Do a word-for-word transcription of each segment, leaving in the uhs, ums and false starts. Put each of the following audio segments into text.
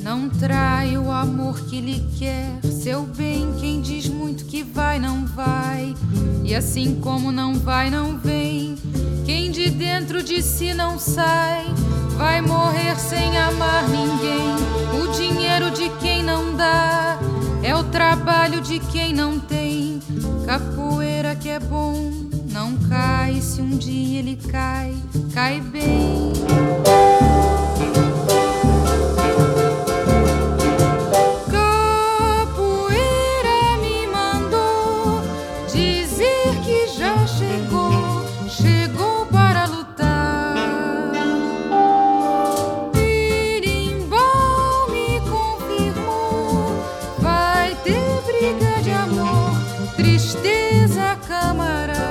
Não trai o amor que lhe quer seu bem. Quem diz muito que vai, não vai. E assim como não vai, não vem. Quem de dentro de si não sai, vai morrer sem amar ninguém. O dinheiro de quem não dá é o trabalho de quem não tem. Capoeira que é bom não cai. Se um dia ele cai, cai bem. Capoeira me mandou dizer que já chegou, chegou para lutar. Birimbau me confirmou, vai ter briga de amor, tristeza, camarada.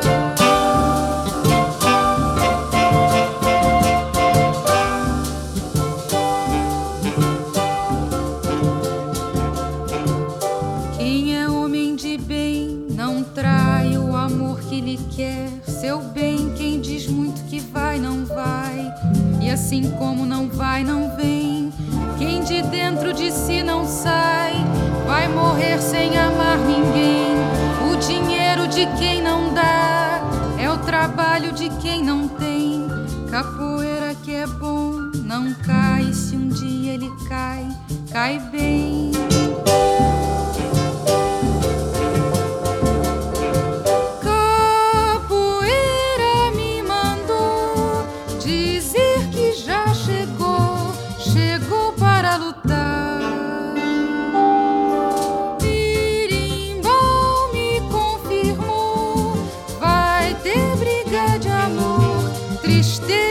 Quem é homem de bem não trai o amor que lhe quer seu bem. Quem diz muito que vai, não vai. E assim como não vai, não vem. Quem de dentro de si não sai, vai morrer sem amar ninguém. O dinheiro de quem não dá é o trabalho de quem não tem. Capoeira que é bom não cai. Se um dia ele cai, cai bem. Capoeira me mandou dizer que já chegou, chegou para lutar. Birimbau me confirmou, vai ter briga de amor, tristeza.